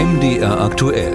MDR aktuell.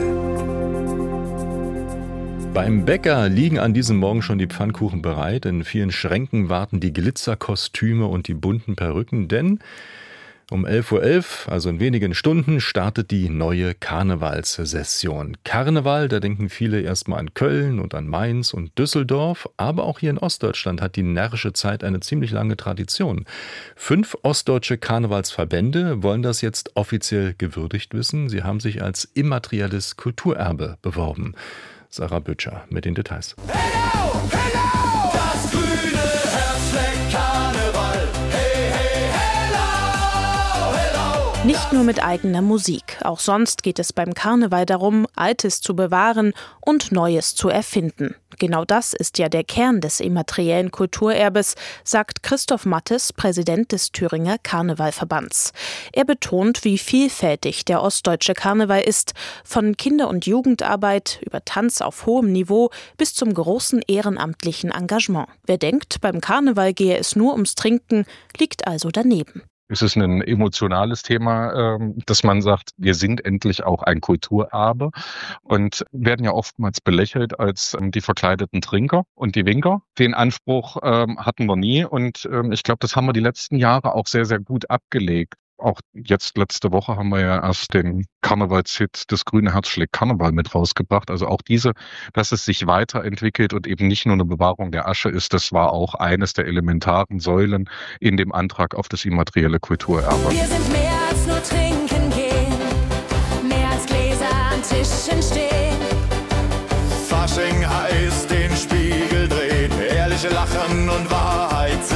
Beim Bäcker liegen an diesem Morgen schon die Pfannkuchen bereit. In vielen Schränken warten die Glitzerkostüme und die bunten Perücken, denn um 11:11 Uhr, also in wenigen Stunden, startet die neue Karnevalssession. Karneval, da denken viele erstmal an Köln und an Mainz und Düsseldorf, aber auch hier in Ostdeutschland hat die närrische Zeit eine ziemlich lange Tradition. 5 ostdeutsche Karnevalsverbände wollen das jetzt offiziell gewürdigt wissen. Sie haben sich als immaterielles Kulturerbe beworben. Sarah Bütscher mit den Details. Hello, hello! Das grüne Herz schlägt Karneval. Hey, hey, hello, hello! Nicht nur mit eigener Musik. Auch sonst geht es beim Karneval darum, Altes zu bewahren und Neues zu erfinden. Genau das ist ja der Kern des immateriellen Kulturerbes, sagt Christoph Mattes, Präsident des Thüringer Karnevalverbands. Er betont, wie vielfältig der ostdeutsche Karneval ist, von Kinder- und Jugendarbeit über Tanz auf hohem Niveau bis zum großen ehrenamtlichen Engagement. Wer denkt, beim Karneval gehe es nur ums Trinken, liegt also daneben. Es ist ein emotionales Thema, dass man sagt, wir sind endlich auch ein Kulturerbe und werden ja oftmals belächelt als die verkleideten Trinker und die Winker. Den Anspruch hatten wir nie und ich glaube, das haben wir die letzten Jahre auch sehr, sehr gut abgelegt. Auch jetzt letzte Woche haben wir ja erst den Karnevalshit Das grüne Herz schlägt Karneval mit rausgebracht. Also auch dass es sich weiterentwickelt und eben nicht nur eine Bewahrung der Asche ist, das war auch eines der elementaren Säulen in dem Antrag auf das immaterielle Kulturerbe. Wir sind mehr als nur trinken gehen, mehr als Gläser an Tischen stehen. Fasching heißt den Spiegel drehen, ehrliche Lachen und Wahrheit sehen.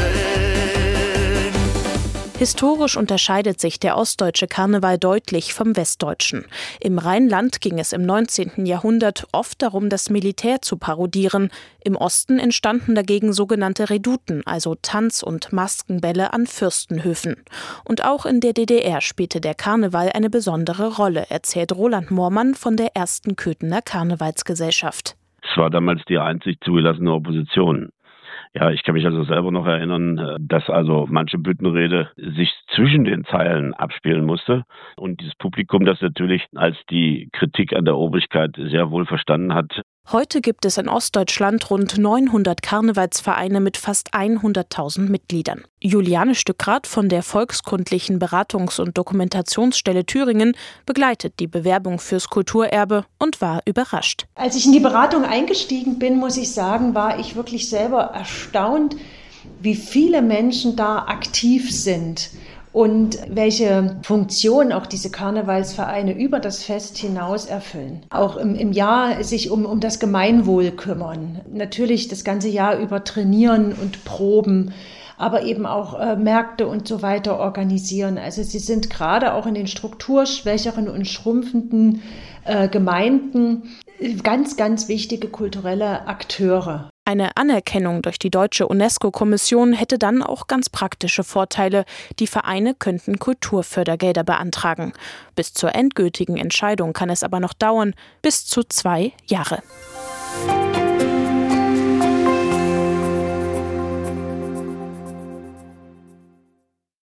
Historisch unterscheidet sich der ostdeutsche Karneval deutlich vom westdeutschen. Im Rheinland ging es im 19. Jahrhundert oft darum, das Militär zu parodieren. Im Osten entstanden dagegen sogenannte Redouten, also Tanz- und Maskenbälle an Fürstenhöfen. Und auch in der DDR spielte der Karneval eine besondere Rolle, erzählt Roland Moormann von der ersten Köthener Karnevalsgesellschaft. Es war damals die einzig zugelassene Opposition. Ja, ich kann mich also selber noch erinnern, dass also manche Büttenrede sich zwischen den Zeilen abspielen musste. Und dieses Publikum, das natürlich als die Kritik an der Obrigkeit sehr wohl verstanden hat. Heute gibt es in Ostdeutschland rund 900 Karnevalsvereine mit fast 100.000 Mitgliedern. Juliane Stückrath von der Volkskundlichen Beratungs- und Dokumentationsstelle Thüringen begleitet die Bewerbung fürs Kulturerbe und war überrascht. Als ich in die Beratung eingestiegen bin, muss ich sagen, war ich wirklich selber erstaunt, wie viele Menschen da aktiv sind. Und welche Funktion auch diese Karnevalsvereine über das Fest hinaus erfüllen. Auch im Jahr sich um das Gemeinwohl kümmern. Natürlich das ganze Jahr über trainieren und proben, aber eben auch Märkte und so weiter organisieren. Also sie sind gerade auch in den strukturschwächeren und schrumpfenden Gemeinden ganz, ganz wichtige kulturelle Akteure. Eine Anerkennung durch die Deutsche UNESCO-Kommission hätte dann auch ganz praktische Vorteile. Die Vereine könnten Kulturfördergelder beantragen. Bis zur endgültigen Entscheidung kann es aber noch dauern, bis zu 2 Jahre.